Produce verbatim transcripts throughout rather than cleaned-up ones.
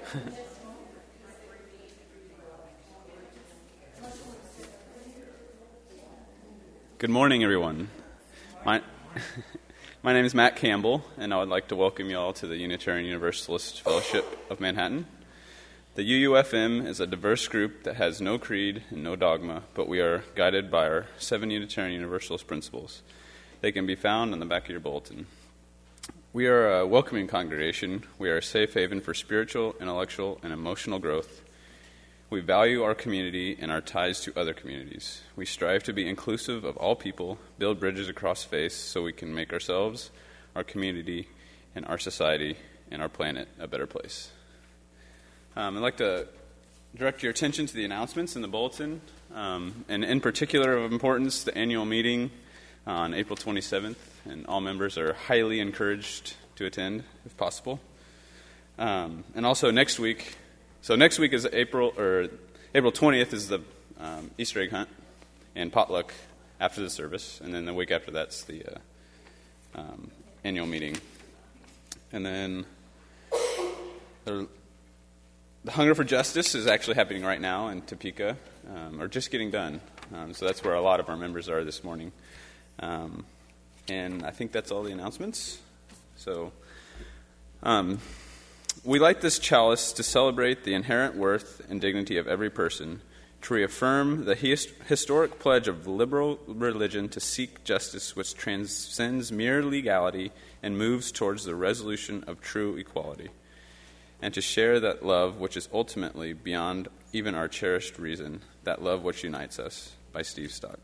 Good morning, everyone. My, my name is Matt Campbell, and I would like to welcome you all to the Unitarian Universalist Fellowship of Manhattan. The U U F M is a diverse group that has no creed and no dogma, but we are guided by our seven Unitarian Universalist principles. They can be found on the back of your bulletin. We are a welcoming congregation. We are a safe haven for spiritual, intellectual, and emotional growth. We value our community and our ties to other communities. We strive to be inclusive of all people, build bridges across faith so we can make ourselves, our community, and our society and our planet a better place. Um, I'd like to direct your attention to the announcements in the bulletin, um, and in particular of importance, the annual meeting on April twenty-seventh, and all members are highly encouraged to attend if possible. Um, and also next week, So next week is April, or April twentieth is the um, Easter egg hunt and potluck after the service, and then the week after that's the uh, um, annual meeting. And then the, the Hunger for Justice is actually happening right now in Topeka, um, or just getting done. Um, so that's where a lot of our members are this morning. Um, and I think that's all the announcements. So... Um, We light this chalice to celebrate the inherent worth and dignity of every person, to reaffirm the hist- historic pledge of liberal religion to seek justice which transcends mere legality and moves towards the resolution of true equality, and to share that love which is ultimately beyond even our cherished reason, that love which unites us, by Steve Stock.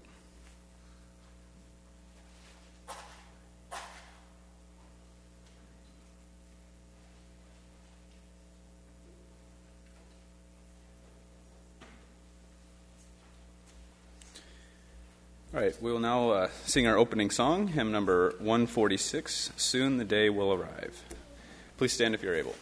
All right, we will now uh, sing our opening song, hymn number one forty-six, Soon the Day Will Arrive. Please stand if you're able.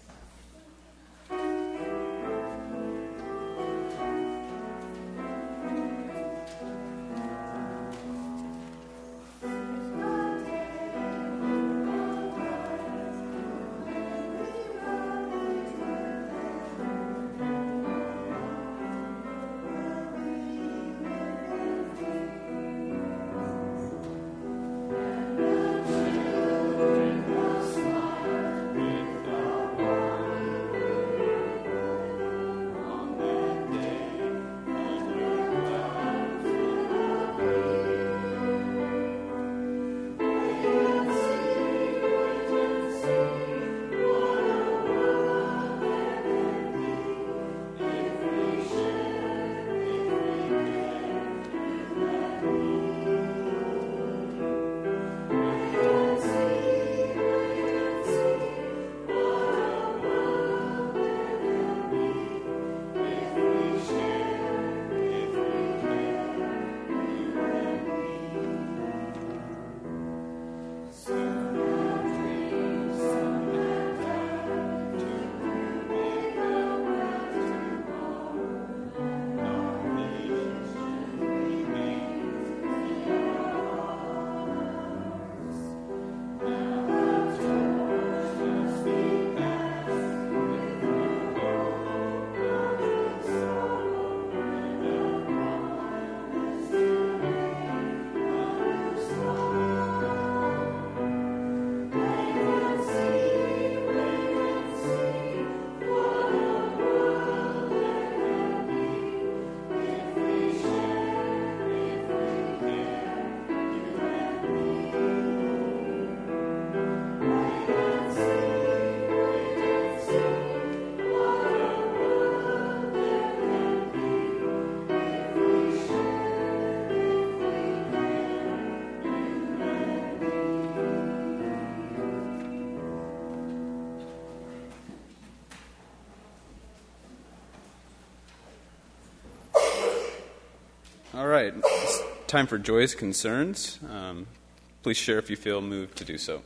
All right, it's time for Joy's Concerns. Um, please share if you feel moved to do so.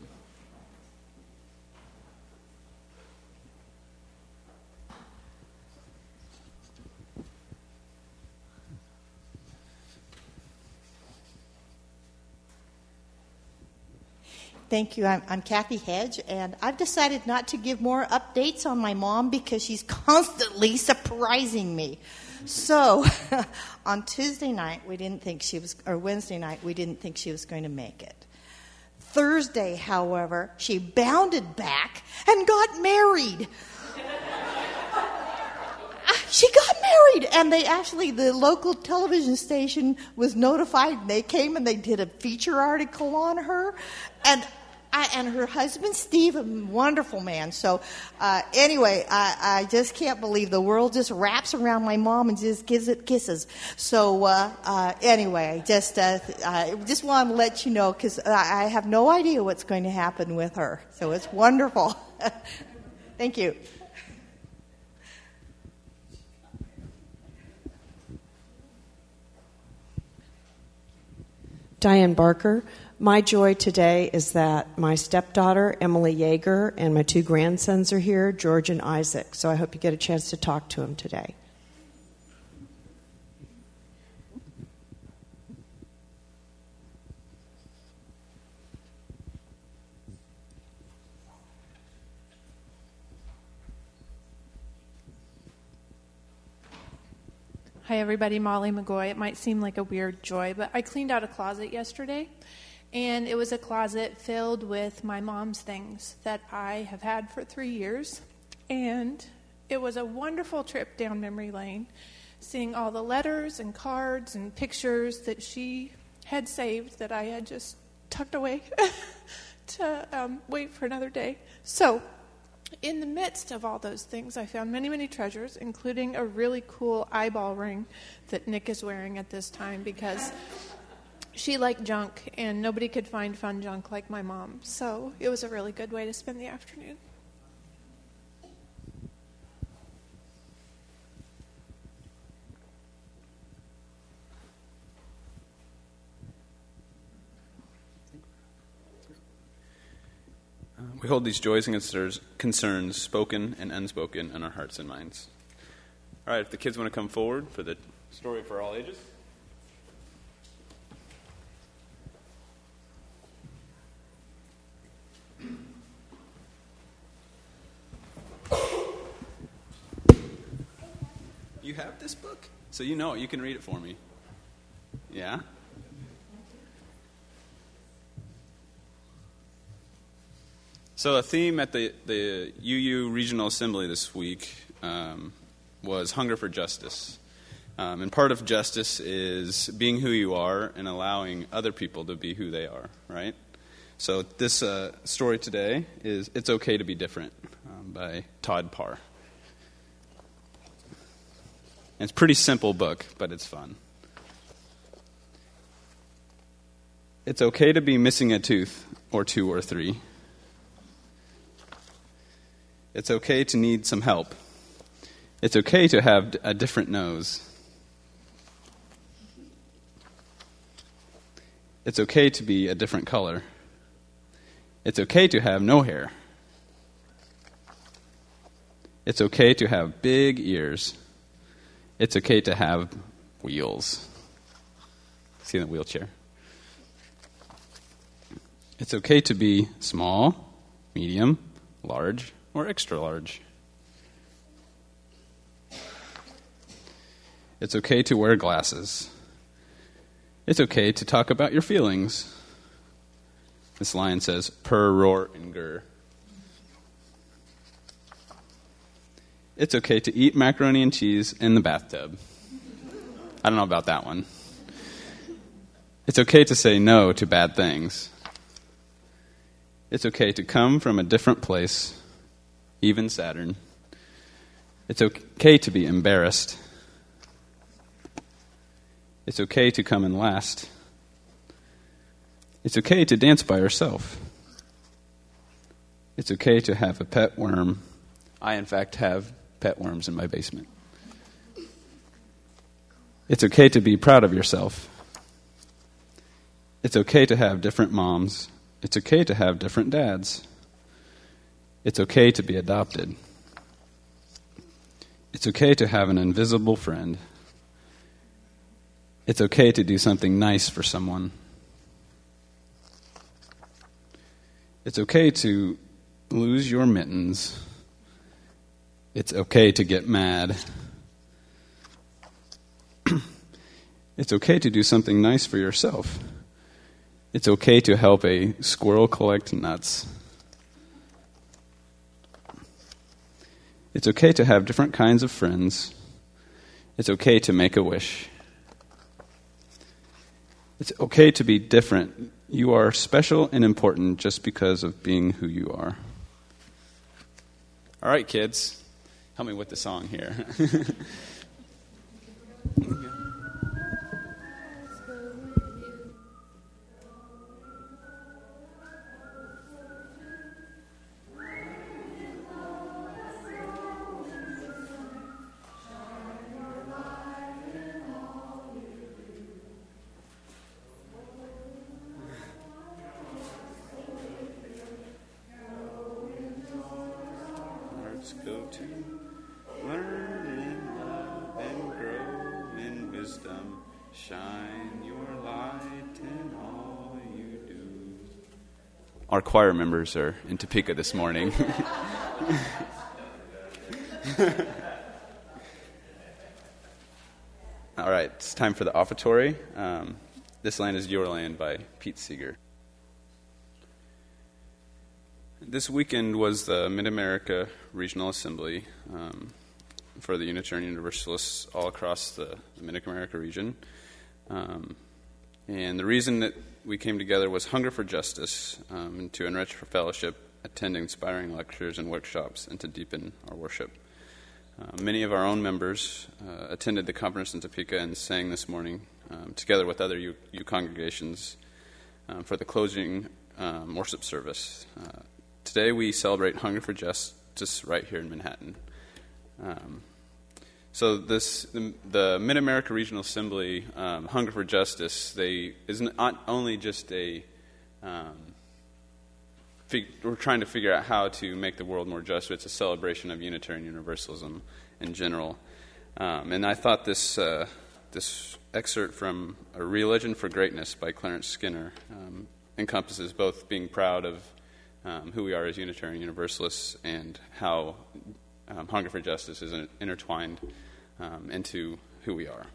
Thank you. I'm, I'm Kathy Hedge, and I've decided not to give more updates on my mom because she's constantly surprising me. So, on Tuesday night, we didn't think she was, or Wednesday night, we didn't think she was going to make it. Thursday, however, she bounded back and got married. She got married, and they actually, the local television station was notified, and they came and they did a feature article on her, and I, and her husband, Steve, a wonderful man. So uh, anyway, I, I just can't believe the world just wraps around my mom and just gives it kisses. So uh, uh, anyway, just uh, I just want to let you know, because I have no idea what's going to happen with her. So it's wonderful. Thank you. Diane Barker. My joy today is that my stepdaughter, Emily Yeager, and my two grandsons are here, George and Isaac. So I hope you get a chance to talk to them today. Hi, everybody. Molly McGoy. It might seem like a weird joy, but I cleaned out a closet yesterday, and it was a closet filled with my mom's things that I have had for three years, and it was a wonderful trip down memory lane, seeing all the letters and cards and pictures that she had saved that I had just tucked away to um, wait for another day. So, in the midst of all those things, I found many, many treasures, including a really cool eyeball ring that Nick is wearing at this time because she liked junk, and nobody could find fun junk like my mom. So it was a really good way to spend the afternoon. We hold these joys and concerns, spoken and unspoken, in our hearts and minds. All right, if the kids want to come forward for the story for all ages. You have this book? So you know it. You can read it for me. Yeah? So a theme at the, the U U Regional Assembly this week um, was hunger for justice. Um, and part of justice is being who you are and allowing other people to be who they are, right? So this uh, story today is It's Okay to Be Different um, by Todd Parr. And it's a pretty simple book, but it's fun. It's okay to be missing a tooth or two or three. It's okay to need some help. It's okay to have a different nose. It's okay to be a different color. It's okay to have no hair. It's okay to have big ears. It's okay to have wheels. See in the wheelchair. It's okay to be small, medium, large, or extra large. It's okay to wear glasses. It's okay to talk about your feelings. This line says, purr, roar, and grr. It's okay to eat macaroni and cheese in the bathtub. I don't know about that one. It's okay to say no to bad things. It's okay to come from a different place, even Saturn. It's okay to be embarrassed. It's okay to come in last. It's okay to dance by yourself. It's okay to have a pet worm. I, in fact, have pet worms in my basement. It's okay to be proud of yourself. It's okay to have different moms. It's okay to have different dads. It's okay to be adopted. It's okay to have an invisible friend. It's okay to do something nice for someone. It's okay to lose your mittens. It's okay to get mad. It's okay to do something nice for yourself. It's okay to help a squirrel collect nuts. It's okay to have different kinds of friends. It's okay to make a wish. It's okay to be different. You are special and important just because of being who you are. All right, kids, help me with the song here. Go to learn in love and grow in wisdom. Shine your light in all you do. Our choir members are in Topeka this morning. All right, it's time for the offertory. Um, This Land is Your Land by Pete Seeger. This weekend was the Mid-America Regional Assembly um, for the Unitarian Universalists all across the, the Mid-America region. Um, and the reason that we came together was hunger for justice, um, and to enrich our fellowship, attend inspiring lectures and workshops, and to deepen our worship. Uh, many of our own members uh, attended the conference in Topeka and sang this morning, um, together with other U, U congregations, um, for the closing um, worship service. Uh, Today we celebrate hunger for justice right here in Manhattan. Um, so this the, the Mid-America Regional Assembly, um, Hunger for Justice, they is not only just a, um, fig, we're trying to figure out how to make the world more just, but it's a celebration of Unitarian Universalism in general. Um, and I thought this uh, this excerpt from A Religion for Greatness by Clarence Skinner um, encompasses both being proud of Um, who we are as Unitarian Universalists and how um, hunger for justice is intertwined um, into who we are.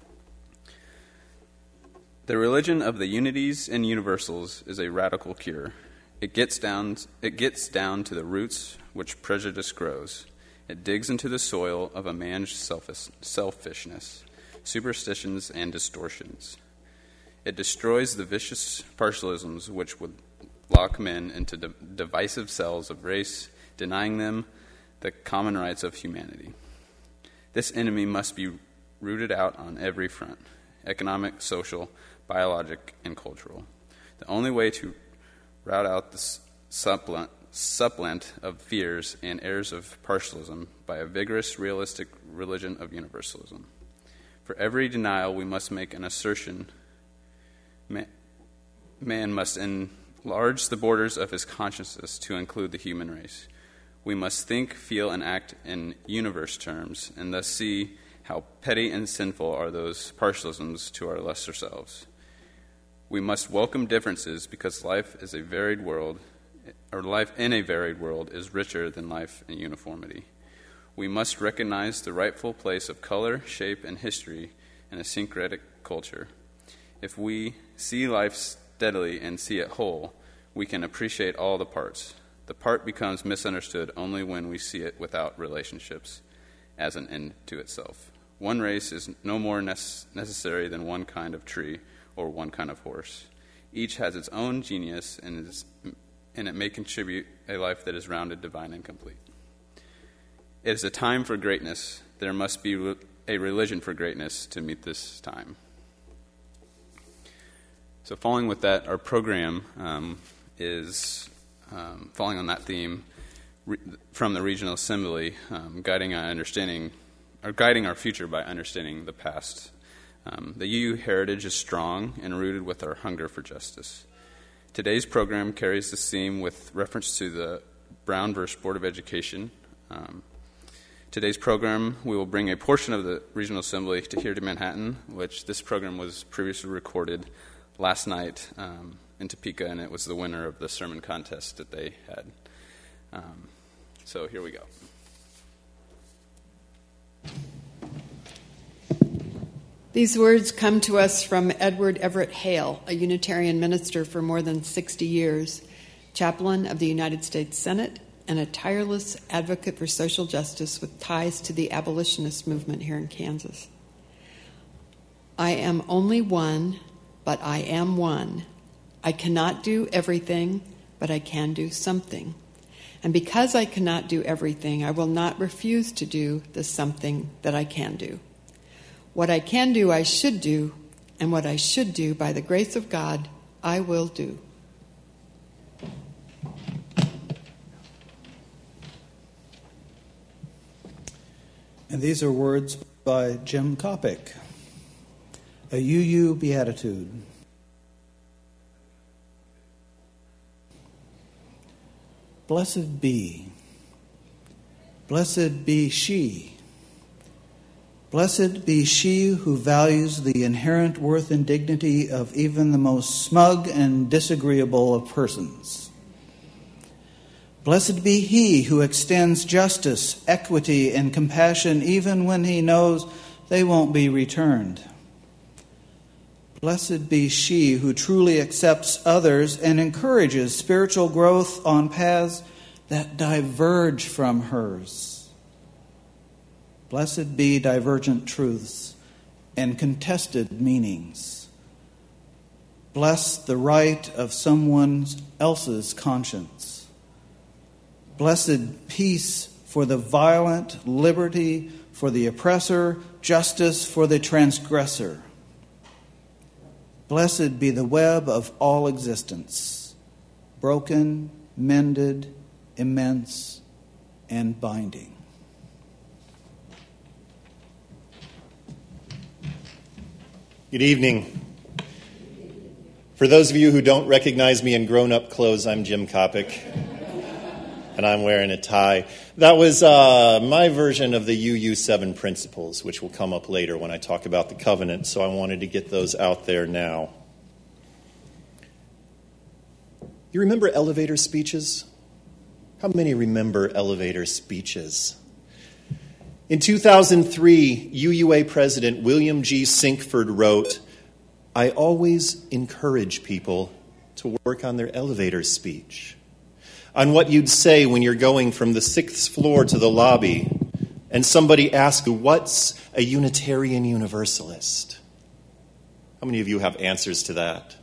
The religion of the unities and universals is a radical cure. It gets down, it gets down to the roots which prejudice grows. It digs into the soil of a man's selfish, selfishness, superstitions, and distortions. It destroys the vicious partialisms which would lock men into de- divisive cells of race, denying them the common rights of humanity. This enemy must be rooted out on every front: economic, social, biologic, and cultural. The only way to rout out the supplant, supplant of fears and errors of partialism by a vigorous, realistic religion of universalism. For every denial, we must make an assertion. Man, man must enlarge the borders of his consciousness to include the human race. We must think, feel, and act in universe terms, and thus see how petty and sinful are those partialisms to our lesser selves. We must welcome differences because life is a varied world, or life in a varied world is richer than life in uniformity. We must recognize the rightful place of color, shape, and history in a syncretic culture. If we see life steadily and see it whole, we can appreciate all the parts. The part becomes misunderstood only when we see it without relationships as an end to itself. One race is no more nece- necessary than one kind of tree or one kind of horse. Each has its own genius, and, is, and it may contribute a life that is rounded, divine, and complete. It is a time for greatness. There must be a religion for greatness to meet this time. So following with that, our program um, is um, following on that theme re- from the Regional Assembly, um, guiding our understanding, or guiding our future by understanding the past. Um, the U U heritage is strong and rooted with our hunger for justice. Today's program carries this theme with reference to the Brown versus Board of Education. Um, today's program, we will bring a portion of the Regional Assembly to here to Manhattan, which this program was previously recorded last night um, in Topeka, and it was the winner of the sermon contest that they had. Um, so here we go. These words come to us from Edward Everett Hale, a Unitarian minister for more than sixty years, chaplain of the United States Senate, and a tireless advocate for social justice with ties to the abolitionist movement here in Kansas. I am only one, but I am one. I cannot do everything, but I can do something. And because I cannot do everything, I will not refuse to do the something that I can do. What I can do, I should do, and what I should do, by the grace of God, I will do. And these are words by Jim Kopic, a U U Beatitude. Blessed be, blessed be she, blessed be she who values the inherent worth and dignity of even the most smug and disagreeable of persons. Blessed be he who extends justice, equity, and compassion even when he knows they won't be returned. Blessed be she who truly accepts others and encourages spiritual growth on paths that diverge from hers. Blessed be divergent truths and contested meanings. Bless the right of someone else's conscience. Blessed peace for the violent, liberty for the oppressor, justice for the transgressor. Blessed be the web of all existence, broken, mended, immense, and binding. Good evening. For those of you who don't recognize me in grown-up clothes, I'm Jim Kopic, and I'm wearing a tie. That was uh, my version of the U U seven principles, which will come up later when I talk about the covenant, so I wanted to get those out there now. You remember elevator speeches? How many remember elevator speeches? In two thousand three, U U A President William G. Sinkford wrote, "I always encourage people to work on their elevator speech, on what you'd say when you're going from the sixth floor to the lobby and somebody asks you, 'What's a Unitarian Universalist?'" How many of you have answers to that?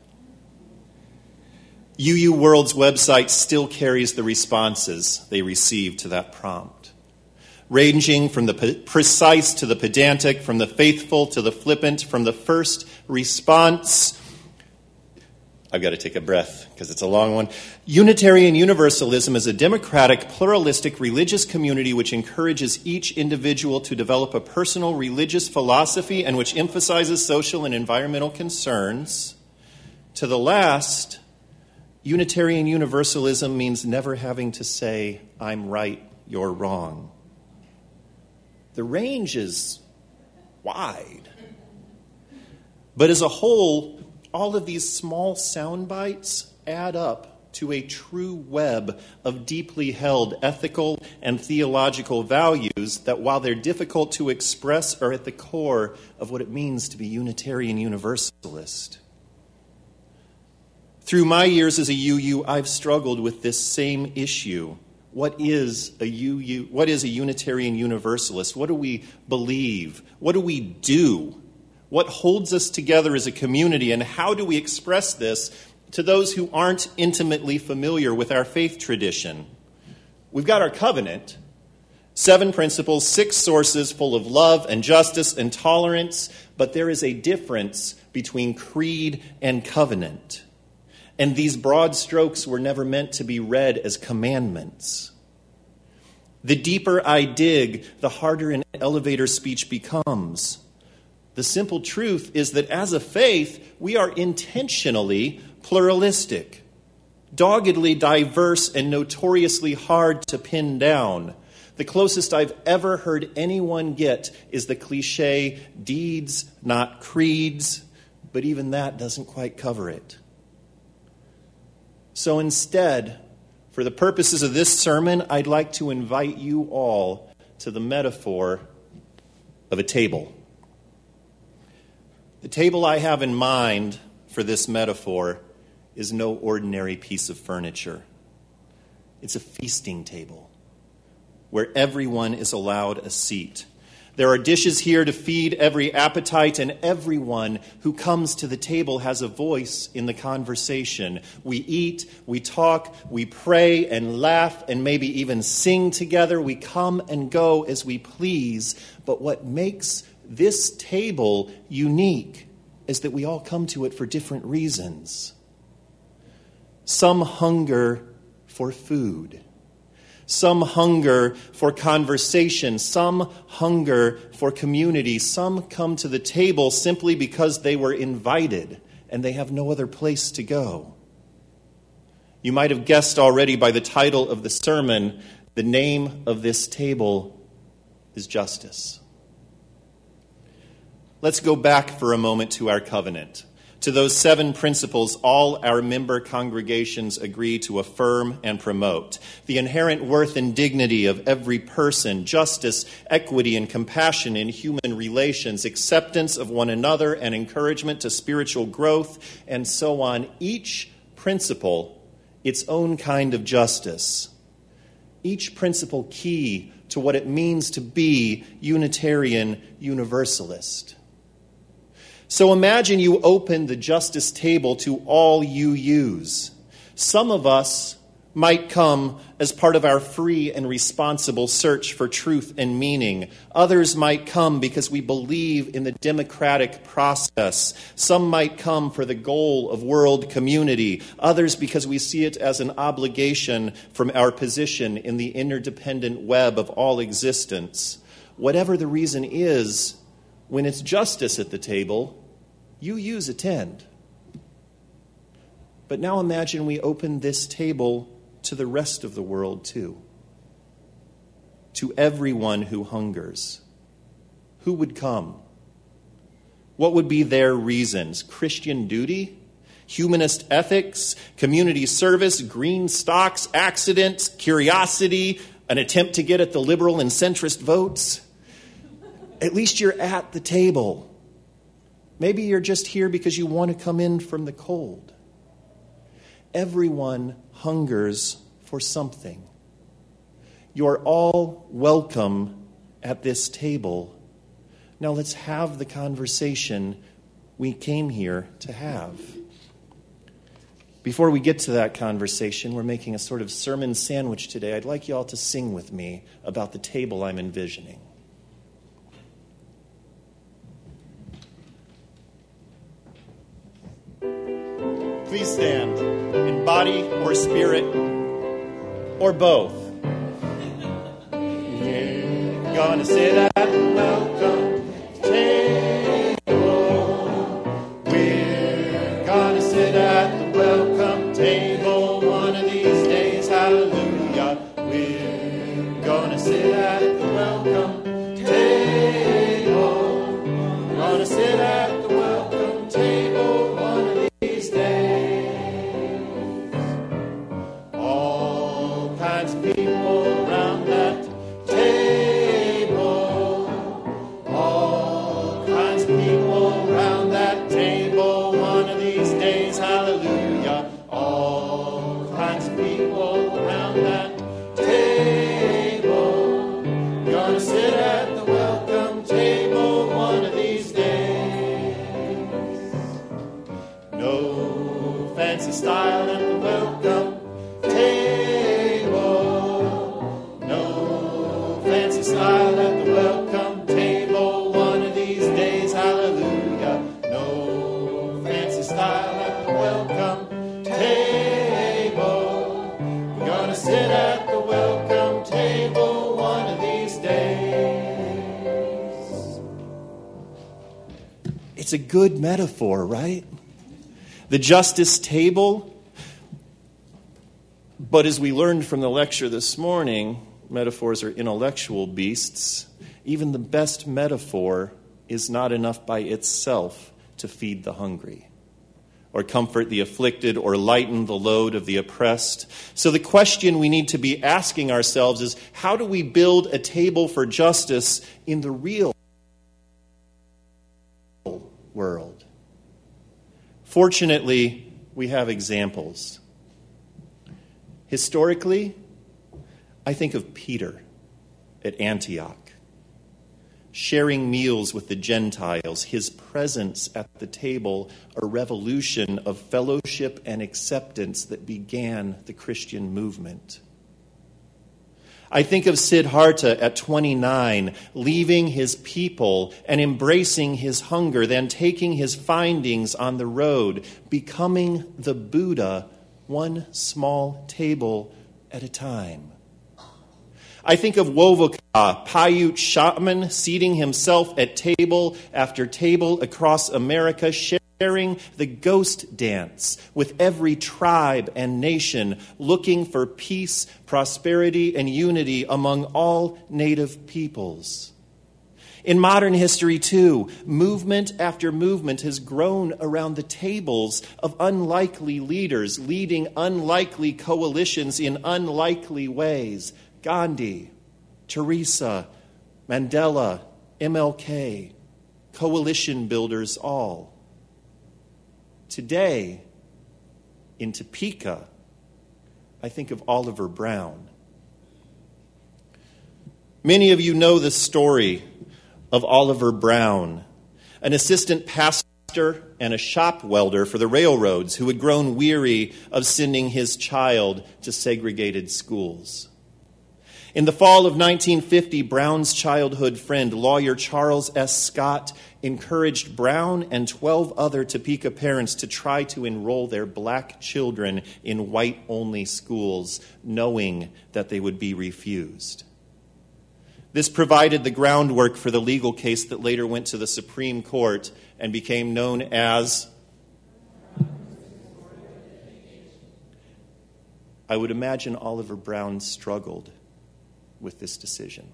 U U World's website still carries the responses they received to that prompt, ranging from the precise to the pedantic, from the faithful to the flippant, from the first response. I've got to take a breath because it's a long one. Unitarian Universalism is a democratic, pluralistic religious community which encourages each individual to develop a personal religious philosophy and which emphasizes social and environmental concerns. To the last, Unitarian Universalism means never having to say, "I'm right, you're wrong." The range is wide. But as a whole, all of these small sound bites add up to a true web of deeply held ethical and theological values that, while they're difficult to express, are at the core of what it means to be Unitarian Universalist. Through my years as a U U, I've struggled with this same issue. What is a U U? What is a Unitarian Universalist? What do we believe? What do we do? What holds us together as a community? And how do we express this to those who aren't intimately familiar with our faith tradition? We've got our covenant, seven principles, six sources full of love and justice and tolerance, but there is a difference between creed and covenant. And these broad strokes were never meant to be read as commandments. The deeper I dig, the harder an elevator speech becomes. The simple truth is that as a faith, we are intentionally pluralistic, doggedly diverse, and notoriously hard to pin down. The closest I've ever heard anyone get is the cliche, deeds, not creeds. but even that doesn't quite cover it. So instead, for the purposes of this sermon, I'd like to invite you all to the metaphor of a table. The table I have in mind for this metaphor is no ordinary piece of furniture. It's a feasting table where everyone is allowed a seat. There are dishes here to feed every appetite, and everyone who comes to the table has a voice in the conversation. We eat, we talk, we pray and laugh, and maybe even sing together. We come and go as we please. But what makes this table unique is that we all come to it for different reasons. Some hunger for food. Some hunger for conversation. Some hunger for community. Some come to the table simply because they were invited and they have no other place to go. You might have guessed already by the title of the sermon, the name of this table is justice. Let's go back for a moment to our covenant, to those seven principles all our member congregations agree to affirm and promote. The inherent worth and dignity of every person, justice, equity, and compassion in human relations, acceptance of one another, and encouragement to spiritual growth, and so on. Each principle, its own kind of justice. Each principle key to what it means to be Unitarian Universalist. So imagine you open the justice table to all you use. Some of us might come as part of our free and responsible search for truth and meaning. Others might come because we believe in the democratic process. Some might come for the goal of world community. Others because we see it as an obligation from our position in the interdependent web of all existence. Whatever the reason is, when it's justice at the table, you use attend. But now imagine we open this table to the rest of the world too. To everyone who hungers. Who would come? What would be their reasons? Christian duty? Humanist ethics? Community service? Green stocks? Accidents? Curiosity? An attempt to get at the liberal and centrist votes? At least you're at the table. Maybe you're just here because you want to come in from the cold. Everyone hungers for something. You're all welcome at this table. Now let's have the conversation we came here to have. Before we get to that conversation, we're making a sort of sermon sandwich today. I'd like you all to sing with me about the table I'm envisioning. Please stand in body or spirit or both. We're gonna sit at the welcome table. We're gonna sit at the welcome table one of these days. Hallelujah. We're gonna sit at the welcome table. We're gonna sit at the welcome table one of these days. People around that table, all kinds of people around that table, one of these days, hallelujah, all kinds of people around that table, gonna sit at the welcome table one of these days. No fancy style at the welcome table. Style at the welcome table one of these days, hallelujah. No fancy style at the welcome table. We're gonna sit at the welcome table one of these days. It's a good metaphor, right? The justice table. But as we learned from the lecture this morning, metaphors are intellectual beasts. Even the best metaphor is not enough by itself to feed the hungry, or comfort the afflicted, or lighten the load of the oppressed. So the question we need to be asking ourselves is, how do we build a table for justice in the real world? Fortunately, we have examples. Historically, I think of Peter at Antioch, sharing meals with the Gentiles, his presence at the table, a revolution of fellowship and acceptance that began the Christian movement. I think of Siddhartha at twenty-nine, leaving his people and embracing his hunger, then taking his findings on the road, becoming the Buddha, one small table at a time. I think of Wovoka, Paiute shaman, seating himself at table after table across America, sharing the ghost dance with every tribe and nation, looking for peace, prosperity, and unity among all native peoples. In modern history, too, movement after movement has grown around the tables of unlikely leaders, leading unlikely coalitions in unlikely ways. Gandhi, Teresa, Mandela, M L K, coalition builders all. Today, in Topeka, I think of Oliver Brown. Many of you know the story of Oliver Brown, an assistant pastor and a shop welder for the railroads who had grown weary of sending his child to segregated schools. In the fall of nineteen fifty, Brown's childhood friend, lawyer Charles S. Scott, encouraged Brown and twelve other Topeka parents to try to enroll their black children in white-only schools, knowing that they would be refused. This provided the groundwork for the legal case that later went to the Supreme Court and became known as... I would imagine Oliver Brown struggled with this decision.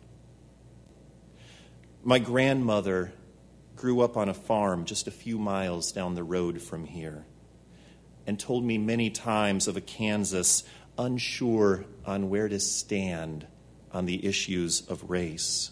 My grandmother grew up on a farm just a few miles down the road from here and told me many times of a Kansas unsure on where to stand on the issues of race.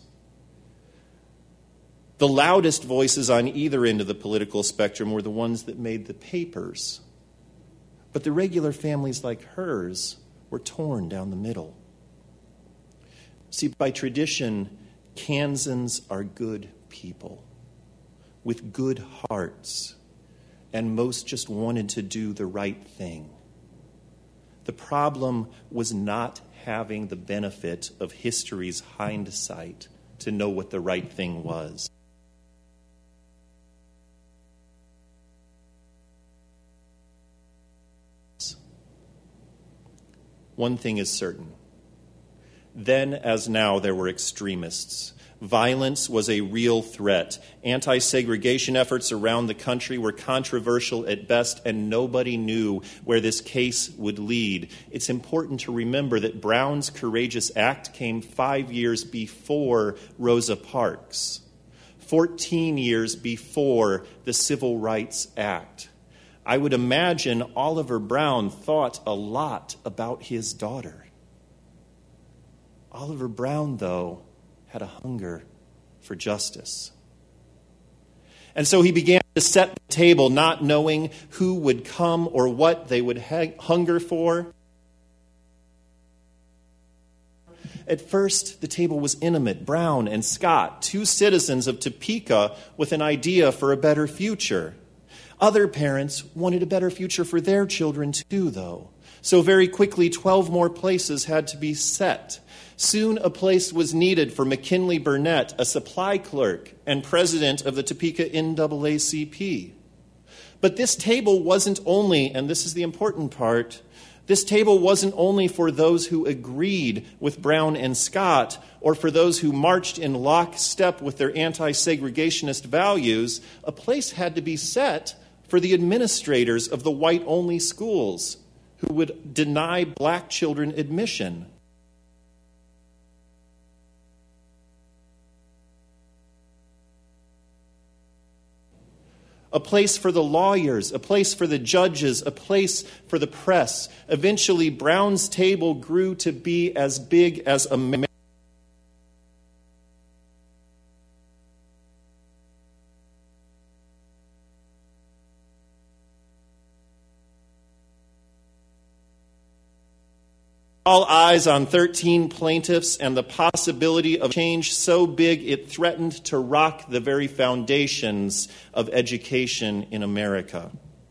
The loudest voices on either end of the political spectrum were the ones that made the papers. But the regular families like hers were torn down the middle. See, by tradition, Kansans are good people with good hearts, and most just wanted to do the right thing. The problem was not having the benefit of history's hindsight to know what the right thing was. One thing is certain. Then, as now, there were extremists. Violence was a real threat. Anti-segregation efforts around the country were controversial at best, and nobody knew where this case would lead. It's important to remember that Brown's Courageous Act came five years before Rosa Parks, fourteen years before the Civil Rights Act. I would imagine Oliver Brown thought a lot about his daughter. Oliver Brown, though, had a hunger for justice. And so he began to set the table, not knowing who would come or what they would ha- hunger for. At first, the table was intimate. Brown and Scott, two citizens of Topeka with an idea for a better future. Other parents wanted a better future for their children too, though. So very quickly, twelve more places had to be set. Soon a place was needed for McKinley Burnett, a supply clerk and president of the Topeka N double A C P. But this table wasn't only, and this is the important part, this table wasn't only for those who agreed with Brown and Scott or for those who marched in lockstep with their anti-segregationist values. A place had to be set for the administrators of the white-only schools who would deny black children admission. a place for the lawyers, a place for the judges, a place for the press. Eventually, Brown's table grew to be as big as America. All eyes on thirteen plaintiffs and the possibility of change so big it threatened to rock the very foundations of education in America.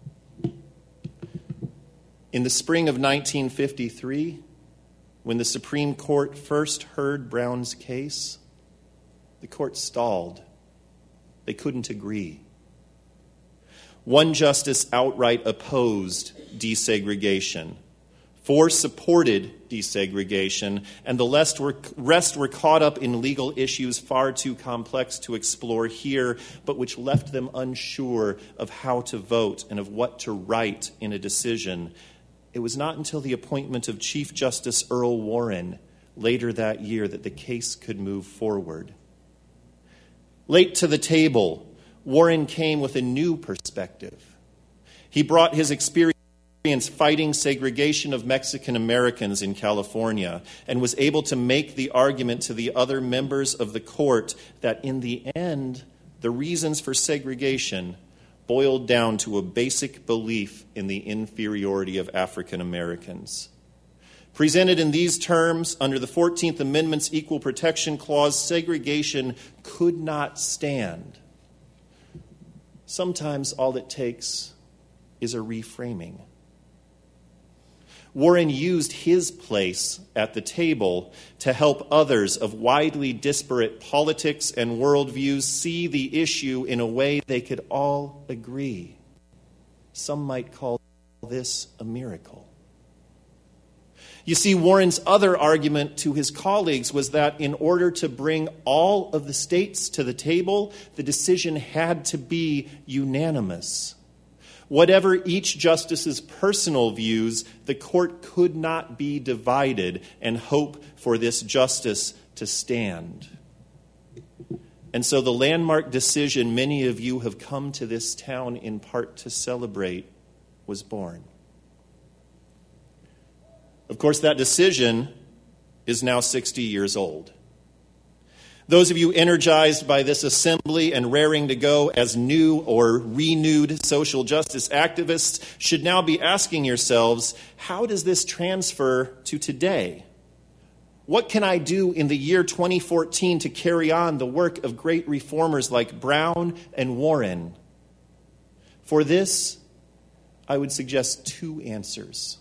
In the spring of nineteen fifty-three, when the Supreme Court first heard Brown's case, the court stalled. They couldn't agree. One justice outright opposed desegregation. Four supported desegregation, and the rest were, rest were caught up in legal issues far too complex to explore here, but which left them unsure of how to vote and of what to write in a decision. It was not until the appointment of Chief Justice Earl Warren later that year that the case could move forward. Late to the table, Warren came with a new perspective. He brought his experience fighting segregation of Mexican Americans in California and was able to make the argument to the other members of the court that in the end, the reasons for segregation boiled down to a basic belief in the inferiority of African Americans. Presented in these terms, under the fourteenth Amendment's Equal Protection Clause, segregation could not stand. Sometimes all it takes is a reframing. Warren used his place at the table to help others of widely disparate politics and worldviews see the issue in a way they could all agree. Some might call this a miracle. You see, Warren's other argument to his colleagues was that in order to bring all of the states to the table, the decision had to be unanimous. Whatever each justice's personal views, the court could not be divided and hope for this justice to stand. And so the landmark decision many of you have come to this town in part to celebrate was born. Of course, that decision is now sixty years old. Those of you energized by this assembly and raring to go as new or renewed social justice activists should now be asking yourselves, how does this transfer to today? What can I do in the year twenty fourteen to carry on the work of great reformers like Brown and Warren? For this, I would suggest two answers.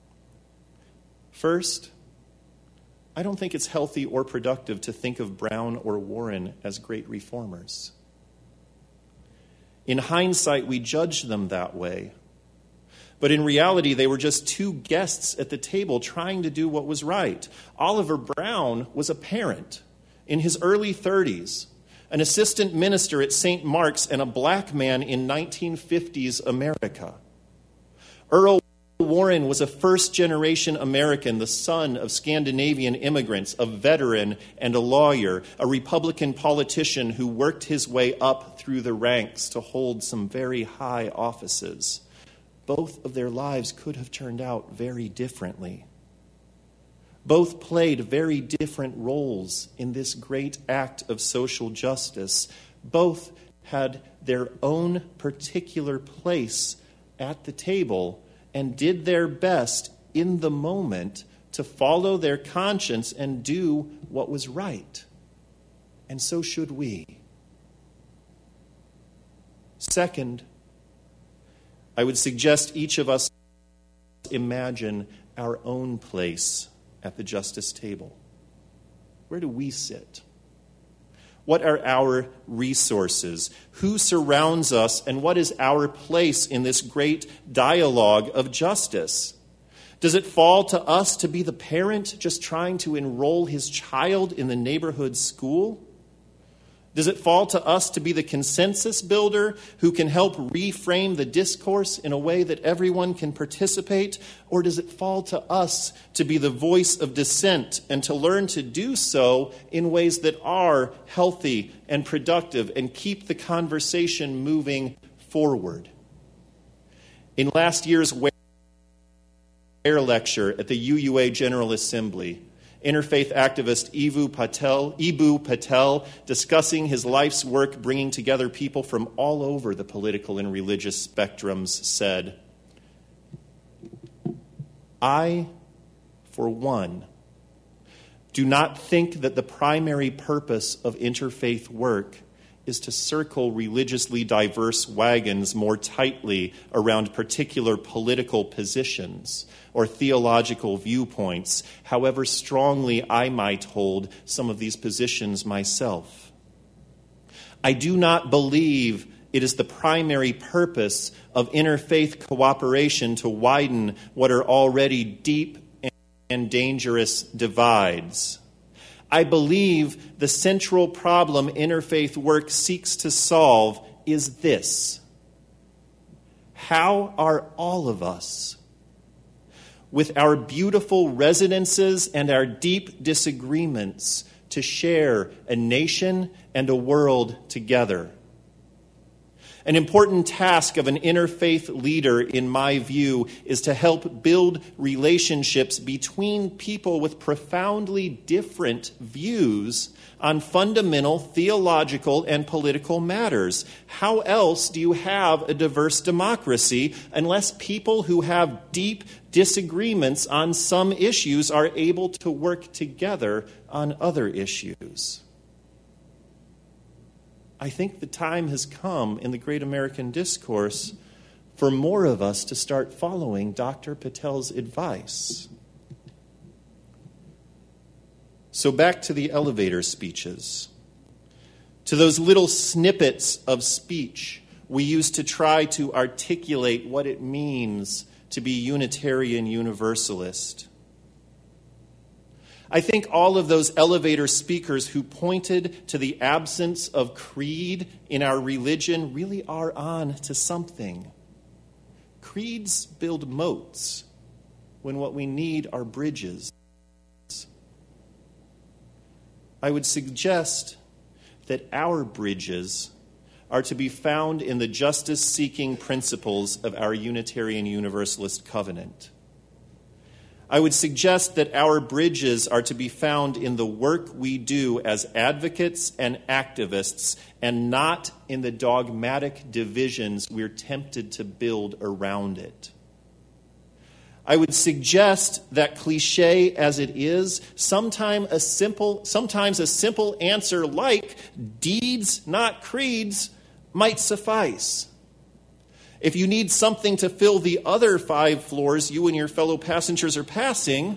First, I don't think it's healthy or productive to think of Brown or Warren as great reformers. In hindsight, we judge them that way. But in reality, they were just two guests at the table trying to do what was right. Oliver Brown was a parent in his early thirties, an assistant minister at Saint Mark's, and a black man in nineteen fifties America. Earl Warren was a first-generation American, the son of Scandinavian immigrants, a veteran and a lawyer, a Republican politician who worked his way up through the ranks to hold some very high offices. Both of their lives could have turned out very differently. Both played very different roles in this great act of social justice. Both had their own particular place at the table and did their best in the moment to follow their conscience and do what was right. And so should we. Second, I would suggest each of us imagine our own place at the justice table. Where do we sit? What are our resources? Who surrounds us? And what is our place in this great dialogue of justice? Does it fall to us to be the parent just trying to enroll his child in the neighborhood school? Does it fall to us to be the consensus builder who can help reframe the discourse in a way that everyone can participate? Or does it fall to us to be the voice of dissent and to learn to do so in ways that are healthy and productive and keep the conversation moving forward. In last year's Ware lecture at the U U A General Assembly, interfaith activist Eboo Patel, Eboo Patel, discussing his life's work bringing together people from all over the political and religious spectrums, said, I, for one, do not think that the primary purpose of interfaith work is to circle religiously diverse wagons more tightly around particular political positions or theological viewpoints, however strongly I might hold some of these positions myself. I do not believe it is the primary purpose of interfaith cooperation to widen what are already deep and dangerous divides. I believe the central problem interfaith work seeks to solve is this: how are all of us, with our beautiful resonances and our deep disagreements, to share a nation and a world together? An important task of an interfaith leader, in my view, is to help build relationships between people with profoundly different views on fundamental theological and political matters. How else do you have a diverse democracy unless people who have deep disagreements on some issues are able to work together on other issues? I think the time has come in the great American discourse for more of us to start following Doctor Patel's advice. So back to the elevator speeches, to those little snippets of speech we use to try to articulate what it means to be Unitarian Universalist. I think all of those elevator speakers who pointed to the absence of creed in our religion really are on to something. Creeds build moats when what we need are bridges. I would suggest that our bridges are to be found in the justice-seeking principles of our Unitarian Universalist covenant. I would suggest that our bridges are to be found in the work we do as advocates and activists, and not in the dogmatic divisions we're tempted to build around it. I would suggest that, cliche as it is, sometime a simple, sometimes a simple answer like deeds, not creeds, might suffice. If you need something to fill the other five floors you and your fellow passengers are passing,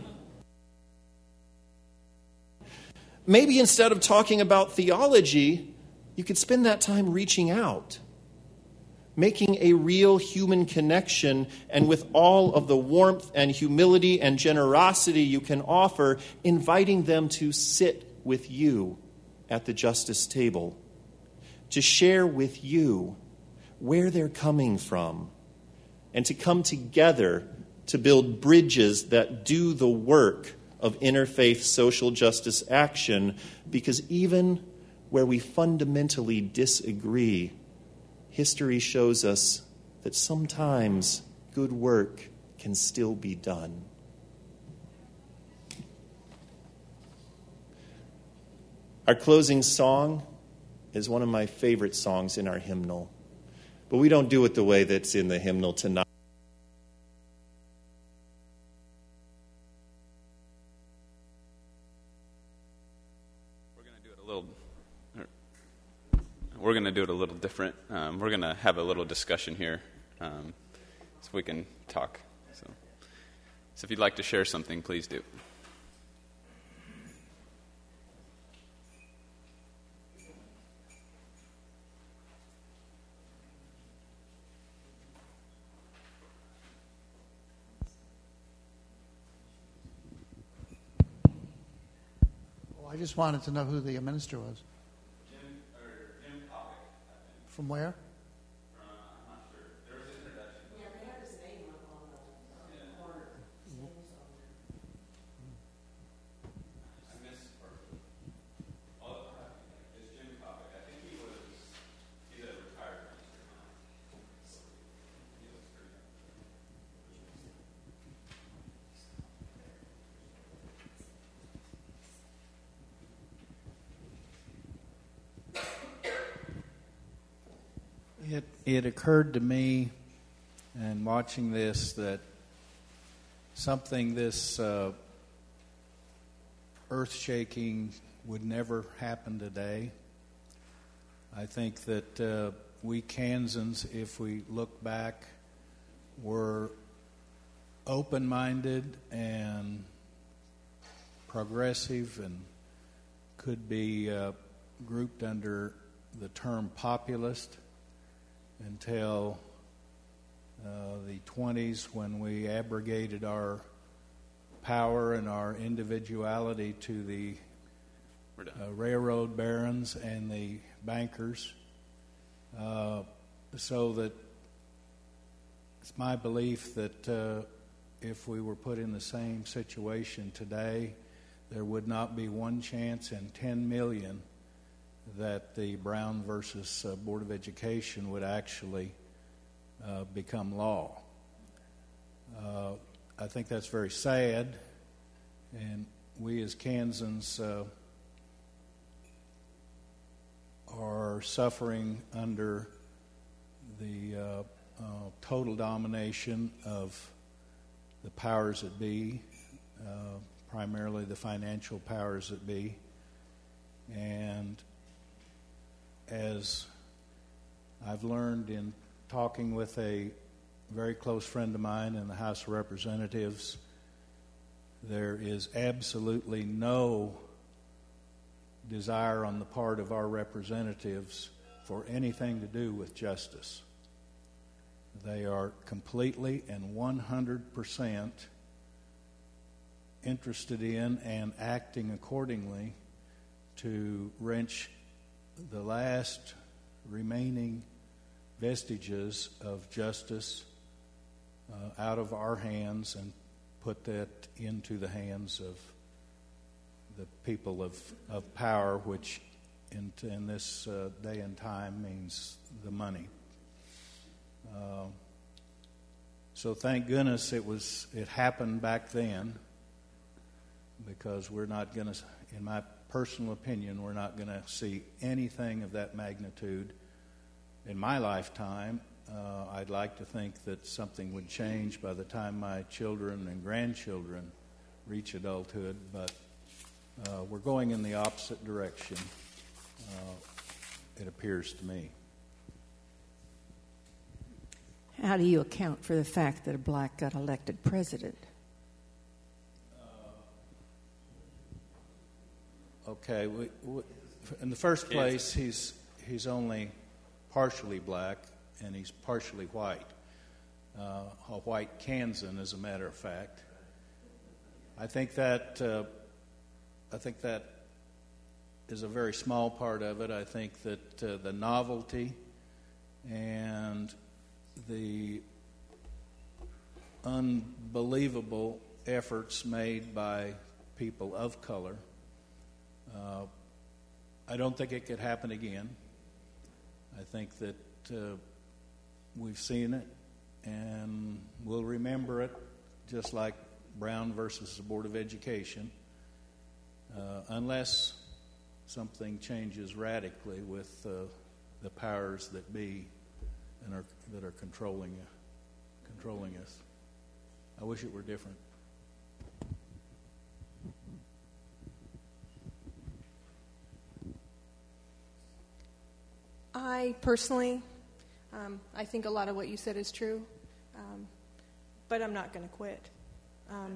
maybe instead of talking about theology, you could spend that time reaching out, making a real human connection, and with all of the warmth and humility and generosity you can offer, inviting them to sit with you at the justice table, to share with you where they're coming from, and to come together to build bridges that do the work of interfaith social justice action, because even where we fundamentally disagree, history shows us that sometimes good work can still be done. Our closing song is one of my favorite songs in our hymnal. But we don't do it the way that's in the hymnal tonight. We're going to do it a little. We're going to do it a little different. Um, we're going to have a little discussion here, um, so we can talk. So, so if you'd like to share something, please do. I just wanted to know who the minister was. Jim, or Jim Kopic, I think. From where? Uh, I'm not sure. There was an introduction. Yeah, they have his name up on the Yeah. corner. His name is on there. I missed part of it. Oh, it's Jim Kopic. I think he was, he's a retired minister now. it occurred to me, and watching this, that something this uh, earth-shaking would never happen today. I think that uh, we Kansans, if we look back, were open-minded and progressive and could be uh, grouped under the term populist until uh, the twenties, when we abrogated our power and our individuality to the uh, railroad barons and the bankers. Uh, so that it's my belief that uh, if we were put in the same situation today, there would not be one chance in ten million that the Brown versus uh, Board of Education would actually uh, become law. Uh, I think that's very sad, and we as Kansans uh, are suffering under the uh, uh, total domination of the powers that be, uh, primarily the financial powers that be. And as I've learned in talking with a very close friend of mine in the House of Representatives, there is absolutely no desire on the part of our representatives for anything to do with justice. They are completely and one hundred percent interested in and acting accordingly to wrench the last remaining vestiges of justice uh, out of our hands and put that into the hands of the people of, of power, which in, in this uh, day and time means the money. Uh, so thank goodness it was it happened back then, because we're not going to, in my personal opinion, we're not going to see anything of that magnitude in my lifetime. Uh, I'd like to think that something would change by the time my children and grandchildren reach adulthood, but uh, we're going in the opposite direction, uh, it appears to me. How do you account for the fact that a black got elected president? Okay, we, we, in the first place, he's he's only partially black, and he's partially white. Uh, a white Kansan, as a matter of fact. I think that uh, I think that is a very small part of it. I think that uh, the novelty and the unbelievable efforts made by people of color, uh, I don't think it could happen again. I think that uh, we've seen it, and we'll remember it, just like Brown versus the Board of Education, uh, unless something changes radically with uh, the powers that be and are, that are controlling uh, controlling us. I wish it were different. I personally, um, I think a lot of what you said is true, um, but I'm not going to quit. Um,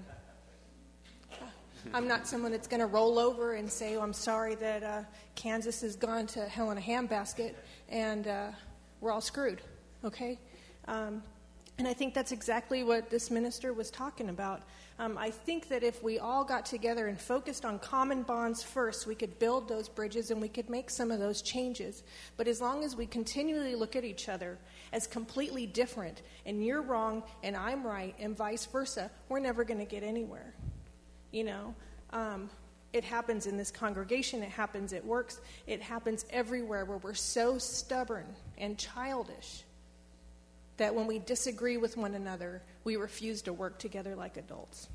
I'm not someone that's going to roll over and say, oh, I'm sorry that uh, Kansas has gone to hell in a handbasket and uh, we're all screwed, okay? Um, and I think that's exactly what this minister was talking about. Um, I think that if we all got together and focused on common bonds first, we could build those bridges and we could make some of those changes. But as long as we continually look at each other as completely different, and you're wrong and I'm right and vice versa, we're never going to get anywhere. You know, um, it happens in this congregation, it happens at works, it happens everywhere where we're so stubborn and childish that when we disagree with one another, we refuse to work together like adults.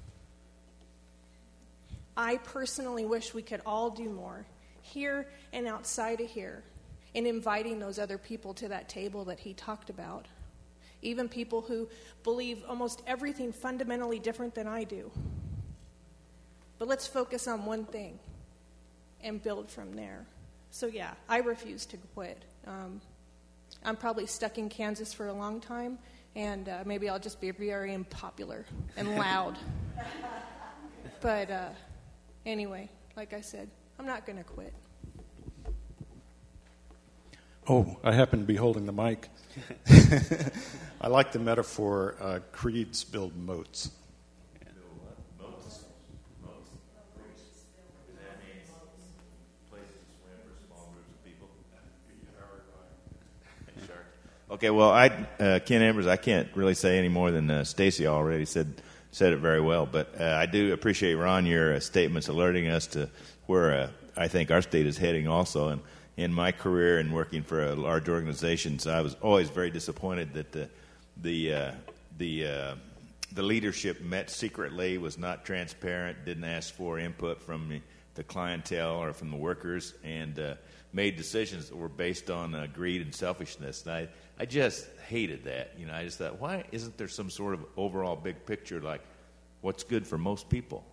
I personally wish we could all do more, here and outside of here, in inviting those other people to that table that he talked about. Even people who believe almost everything fundamentally different than I do. But let's focus on one thing and build from there. So yeah, I refuse to quit. Um, I'm probably stuck in Kansas for a long time, and uh, maybe I'll just be very unpopular and loud. But uh, anyway, like I said, I'm not going to quit. Oh, I happen to be holding the mic. I like the metaphor, uh, creeds build moats. Okay, well, I, uh, Ken Ambers, I can't really say any more than uh, Stacy already said said it very well. But uh, I do appreciate, Ron, your uh, statements alerting us to where uh, I think our state is heading also. And in my career and working for a large organizations, I was always very disappointed that the the uh, the uh, the leadership met secretly, was not transparent, didn't ask for input from the, the clientele or from the workers, and uh, made decisions that were based on uh, greed and selfishness. And I, I just hated that. You know, I just thought, why isn't there some sort of overall big picture like what's good for most people?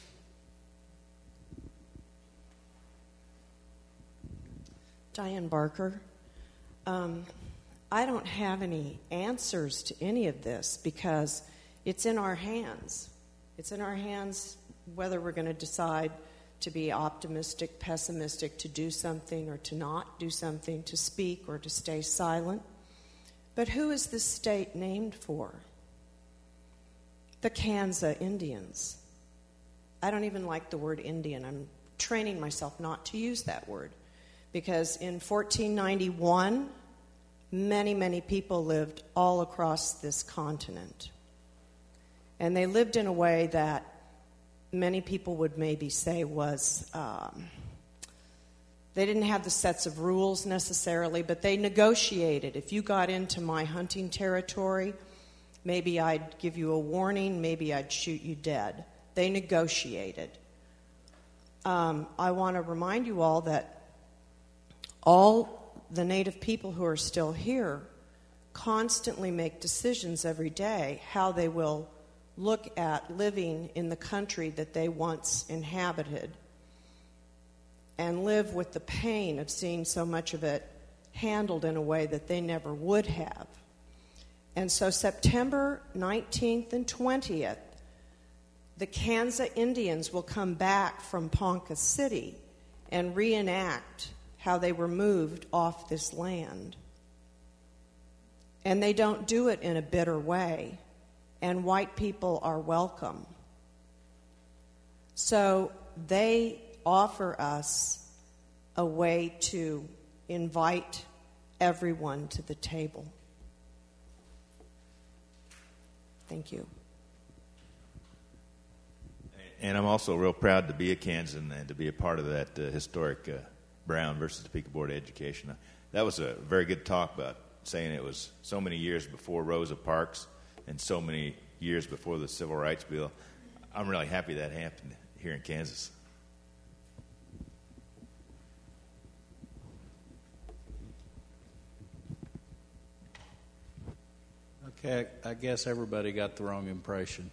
Diane Barker. Um, I don't have any answers to any of this because it's in our hands. It's in our hands whether we're going to decide to be optimistic, pessimistic, to do something or to not do something, to speak or to stay silent. But who is this state named for? The Kansas Indians. I don't even like the word Indian. I'm training myself not to use that word. Because in fourteen ninety-one, many, many people lived all across this continent. And they lived in a way that many people would maybe say was, um, they didn't have the sets of rules necessarily, but they negotiated. If you got into my hunting territory, maybe I'd give you a warning, maybe I'd shoot you dead. They negotiated. Um, I want to remind you all that all the Native people who are still here constantly make decisions every day how they will look at living in the country that they once inhabited and live with the pain of seeing so much of it handled in a way that they never would have. And so September nineteenth and twentieth, the Kansas Indians will come back from Ponca City and reenact how they were moved off this land. And they don't do it in a bitter way. And white people are welcome. So they offer us a way to invite everyone to the table. Thank you. And I'm also real proud to be a Kansan and to be a part of that uh, historic uh, Brown versus Topeka Board of Education. That was a very good talk about saying it was so many years before Rosa Parks and so many years before the Civil Rights Bill. I'm really happy that happened here in Kansas. Okay, I guess everybody got the wrong impression.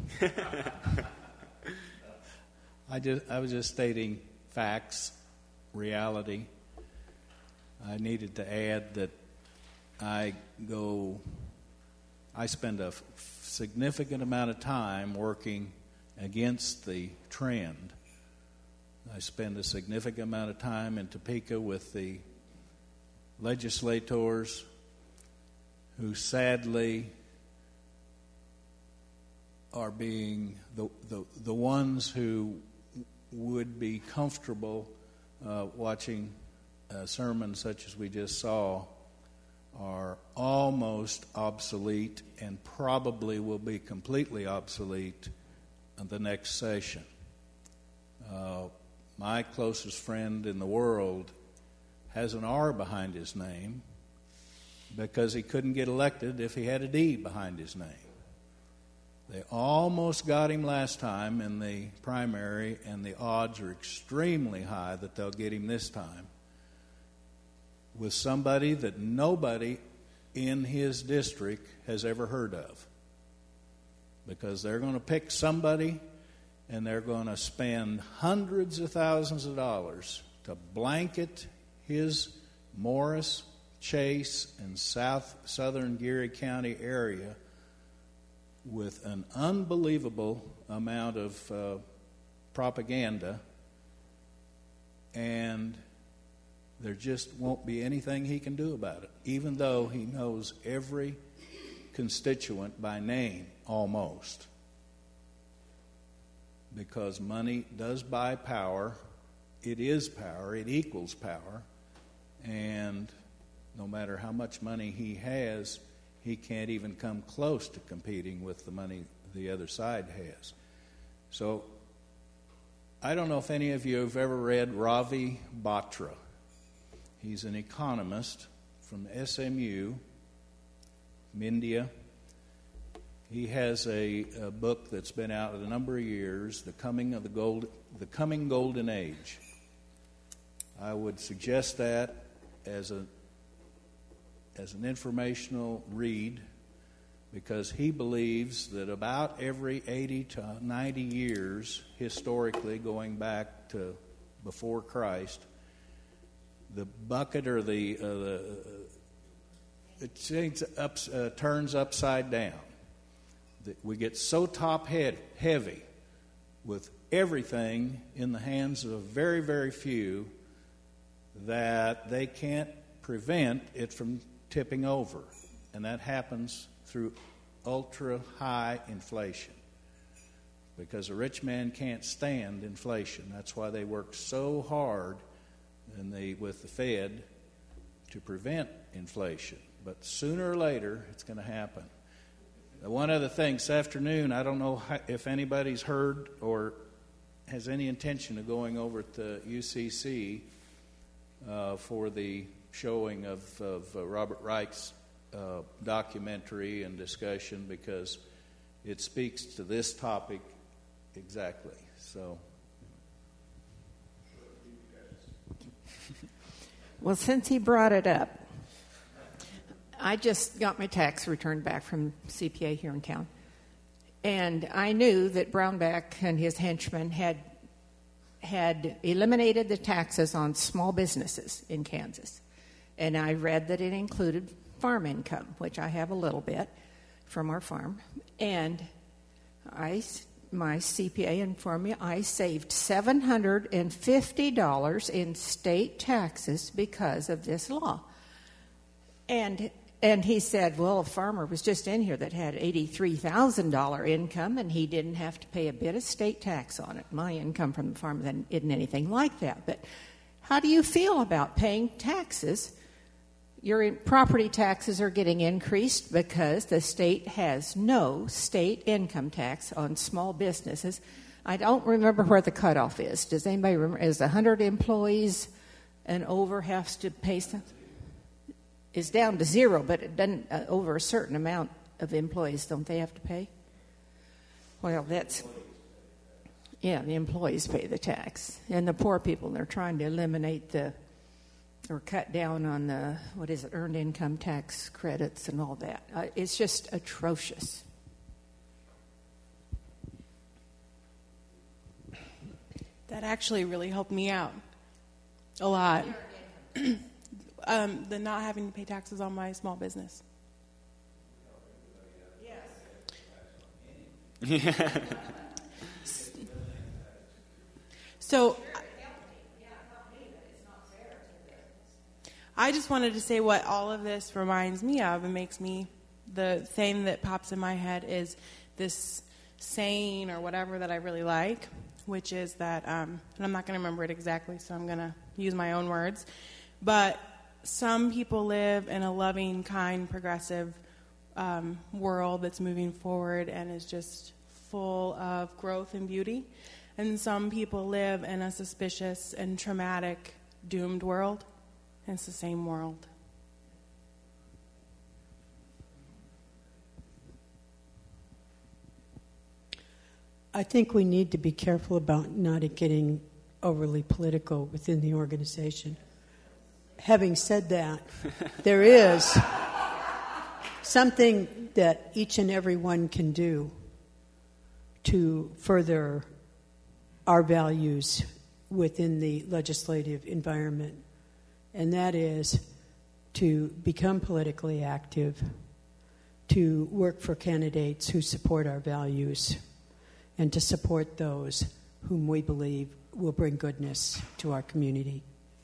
I just I was just stating facts, reality. I needed to add that I go I spend a f- significant amount of time working against the trend. I spend a significant amount of time in Topeka with the legislators who sadly are being the the, the ones who would be comfortable uh, watching a sermon such as we just saw are almost obsolete and probably will be completely obsolete in the next session. Uh, my closest friend in the world has an R behind his name because he couldn't get elected if he had a D behind his name. They almost got him last time in the primary, and the odds are extremely high that they'll get him this time. with somebody that nobody in his district has ever heard of. Because they're going to pick somebody and they're going to spend hundreds of thousands of dollars to blanket his Morris, Chase, and South Southern Geary County area with an unbelievable amount of uh, propaganda, and there just won't be anything he can do about it, even though he knows every constituent by name almost. Because money does buy power, it is power, it equals power, and no matter how much money he has, he can't even come close to competing with the money the other side has. So, I don't know if any of you have ever read Ravi Batra. He's an economist from S M U, India. He has a, a book that's been out a number of years, The Coming of the Gold, The Coming Golden Age. I would suggest that as a as an informational read, because he believes that about every eighty to ninety years, historically going back to before Christ, the bucket or the, uh, the it changes up, uh, turns upside down. We get so top head, heavy with everything in the hands of a very, very few that they can't prevent it from tipping over. And that happens through ultra-high inflation. Because a rich man can't stand inflation. That's why they work so hard and they, with the Fed to prevent inflation. But sooner or later, it's going to happen. One other thing, this afternoon, I don't know if anybody's heard or has any intention of going over to U C C uh, for the showing of, of uh, Robert Reich's uh, documentary and discussion, because it speaks to this topic exactly. So, well, since he brought it up, I just got my tax return back from C P A here in town. And I knew that Brownback and his henchmen had had eliminated the taxes on small businesses in Kansas. And I read that it included farm income, which I have a little bit from our farm. And I, my C P A informed me I saved seven hundred fifty dollars in state taxes because of this law. And And he said, well, a farmer was just in here that had eighty-three thousand dollars income, and he didn't have to pay a bit of state tax on it. My income from the farm then isn't anything like that. But how do you feel about paying taxes? Your property taxes are getting increased because the state has no state income tax on small businesses. I don't remember where the cutoff is. Does anybody remember? Is one hundred employees and over has to pay something? Is down to zero, but it doesn't uh, over a certain amount of employees, don't they have to pay? Well, that's yeah, the employees pay the tax, and the poor people, they're trying to eliminate the or cut down on the what is it, earned income tax credits and all that. Uh, it's just atrocious. That actually really helped me out a lot. Um, the not having to pay taxes on my small business. Yes. So, I just wanted to say what all of this reminds me of and makes me, the thing that pops in my head is this saying or whatever that I really like, which is that, um, and I'm not going to remember it exactly, so I'm going to use my own words, but some people live in a loving, kind, progressive um, world that's moving forward and is just full of growth and beauty. And some people live in a suspicious and traumatic, doomed world. And it's the same world. I think we need to be careful about not getting overly political within the organization. having said that, there is something that each and every one can do to further our values within the legislative environment, and that is to become politically active, to work for candidates who support our values, and to support those whom we believe will bring goodness to our community.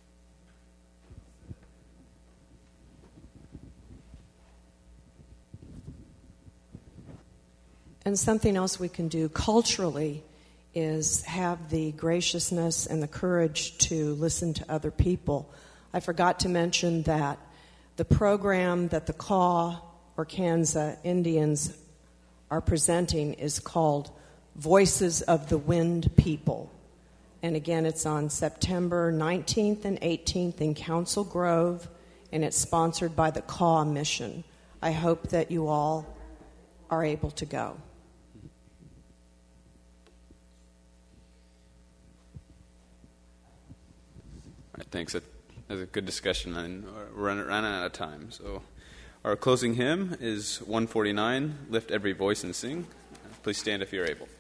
And something else we can do culturally is have the graciousness and the courage to listen to other people. I forgot to mention that the program that the Kaw or Kansa Indians are presenting is called Voices of the Wind People. And again, it's on September nineteenth and eighteenth in Council Grove, and it's sponsored by the Kaw Mission. I hope that you all are able to go. All right, thanks. That was a good discussion, and we're running, running out of time. So our closing hymn is one forty-nine, Lift Every Voice and Sing. Please stand if you're able.